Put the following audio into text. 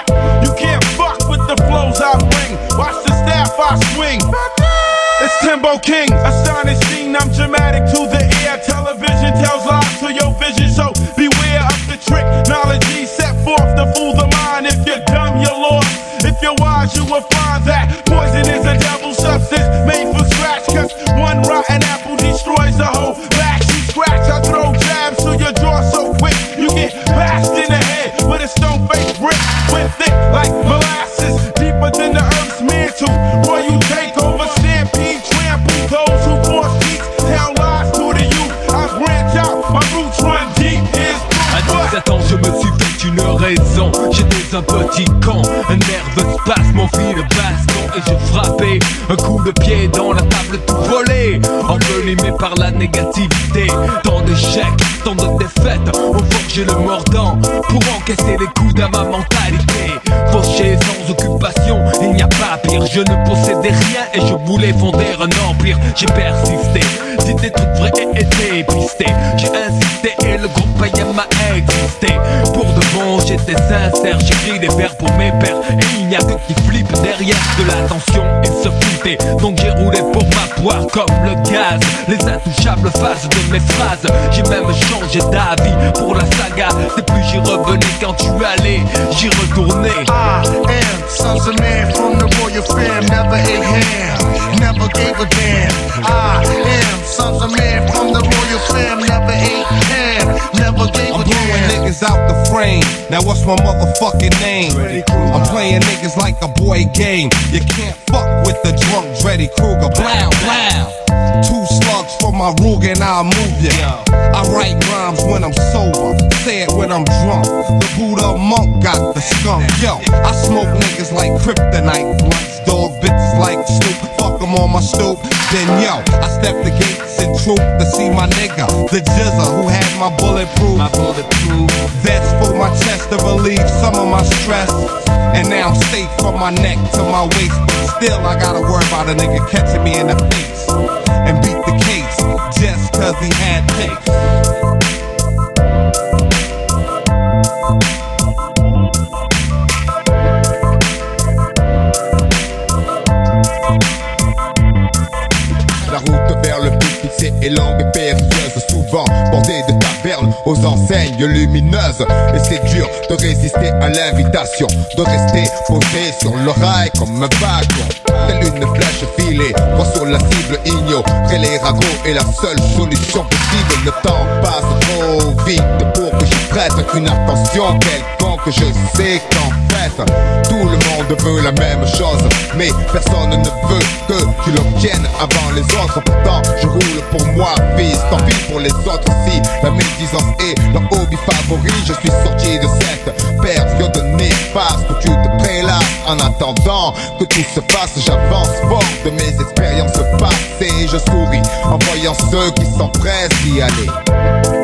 You can't fuck with the flows I bring. Watch the staff I swing. It's Timbo King, astonishing, I'm dramatic to the air. Television tells lies to your vision, so beware of the trick. Knowledge set forth to fool the mind. If you're dumb, you're lost. If you're wise, you will find that poison is a devil's substance made for scratch. Cause one rotten apple destroys the whole batch. You scratch, I throw jabs to your jaw so quick. You get bashed in the head with a stone-faced brick. Went thick like molasses, deeper than the earth's mantle. Boy, you take over, stampede, trample those who force peace. Tell lies to the youth, I branch out, my roots run deep. À 17 ans je me suis fait une raison. J'étais un petit con, un nerveux spasme, mon fil de baston. Et je frappais un coup de pied dans la table tout volé, envenimé par la négativité. Tant d'échecs, tant de défaites ont forgé le mordant pour encaisser les coups à ma mentalité. Fauché sans occupation, il n'y a pas pire. Je ne possédais rien et je voulais fonder un empire. J'ai persisté, dit des trucs vrais et été pisté. J'ai insisté et le groupe IM a existé. Pour de bon j'étais sincère, j'écris des vers pour mes pères. Et il n'y a que qui flippe derrière de l'attention et se foutait. Donc j'ai roulé pour ma poire comme le gaz. Les intouchables phases de mes phrases. J'ai même changé d'avis pour la saga. C'est plus j'y revenais quand tu allais, j'y retournais. I am sons of man from the royal fam. Never ate ham, never gave a damn. I am sons of man from the royal fam. Never ate ham, never gave a damn. I'm blowing niggas out the frame. Now what's my motherfucking name? I'm playing niggas like a boy game. You can't fuck with the drunk Dreddy Kruger. Blow, blow. 2 slugs for my Ruger and I'll move ya. I write rhymes when I'm sober, say it when I'm drunk. The Buddha monk got the skunk. Yo, I smoke niggas like kryptonite. Blunts, dog, bitches like Snoop. Fuck them on my stoop. Then yo, I step the gates in troop to see my nigga, the Jizza, who had my bulletproof. That's for my chest to relieve some of my stress. And now I'm safe from my neck to my waist. But still I gotta worry about a nigga catching me in the face and beat the case just cause he had takes. La route vers le but fixé est longue et périlleuse, souvent bordée de tavernes aux enseignes lumineuses. Et c'est dur de résister à l'invitation, de rester posé sur le rail comme un wagon. Telle une flèche filée, droit sur la cible, ignorer les ragots est la seule solution possible. Le temps passe trop vite pour que j'y prête une attention quelconque. Je sais qu'en fait, tout le monde veut la même chose, mais personne ne veut que tu l'obtiennes avant les autres. Pourtant, je roule pour moi, fils, tant pis pour les autres. Si la médisance est leur hobby favori, je suis sorti de cette période néfaste où tu te prélasses. En attendant que tout se passe, j'avance fort de mes expériences passées. Je souris en voyant ceux qui s'empressent d'y aller.